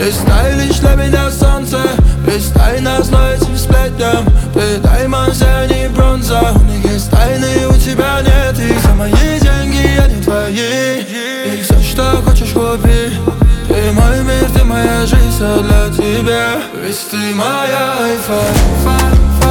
Блистай лишь для меня солнце, блистай нас этим сплетням. Ты даймонд, не бронза, у них есть тайны, у тебя нет их. За мои деньги, они твои, и все, что хочешь, купи. Ты мой мир, ты моя жизнь, все для тебя. Ведь ты моя эйфория.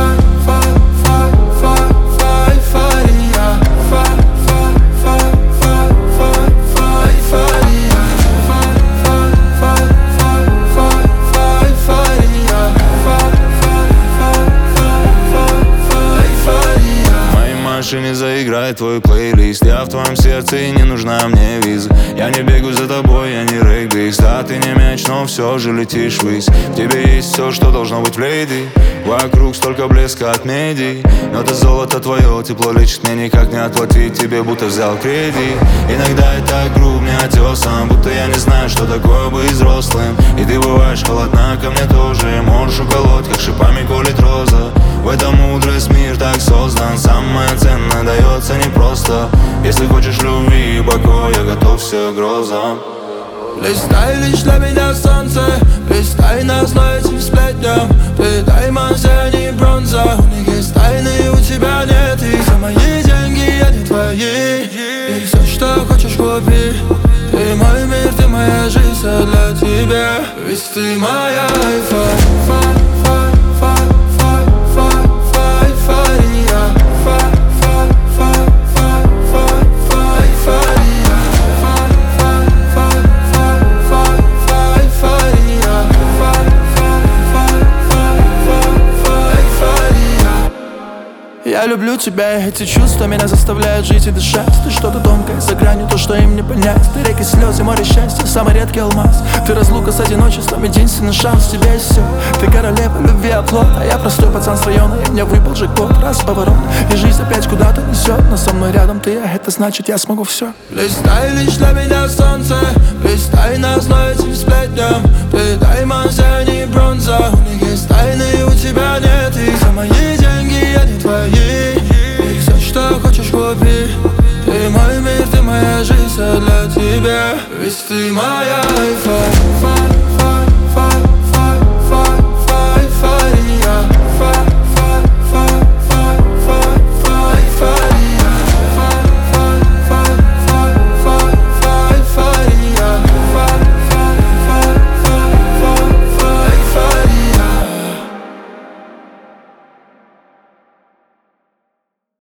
Не заиграет твой плейлист. Я в твоем сердце и не нужна мне виза. Я не бегу за тобой, я не регбист. А ты не мяч, но все же летишь ввысь. В тебе есть все, что должно быть в леди. Вокруг столько блеска от меди, но это золото твое, тепло лечит, мне никак не отплатить тебе, будто взял кредит. Иногда я так груб, не отесом, будто я не знаю, что такое быть взрослым. И ты бываешь холодна ко мне тоже, можешь уколоть, как шипами колет роза. В этом мудрость, мир так создан, самое ценное дается непросто. Если хочешь любви и покоя, готов все грозам. Блистай лишь для меня солнце, блистай нас этим сплетням. Ты даймонд, не бронза, у них есть тайны, у тебя нет их. За мои деньги, они твои, и все, что хочешь, купи. Ты мой мир, ты моя жизнь, все для тебя. Ведь ты моя эйфория. Я люблю тебя, и эти чувства меня заставляют жить и дышать. Ты что-то тонкое, за гранью, то, что им не понять. Ты реки слез и море счастья, самый редкий алмаз. Ты разлука с одиночеством, единственный шанс, тебе есть все. Ты королева любви, оплот, а я простой пацан с района. И мне выпал джекпот, раз поворот, и жизнь опять куда-то несет. Но со мной рядом ты, а это значит, я смогу все. Блистай лишь для меня солнце, блистай нас этим сплетням. Ты даймонд, не бронза, у них есть тайны, у тебя нет их. За мои деньги, они твои, и все, что хочешь, купи. Ты мой мир, ты моя жизнь, все для тебя. Ведь ты моя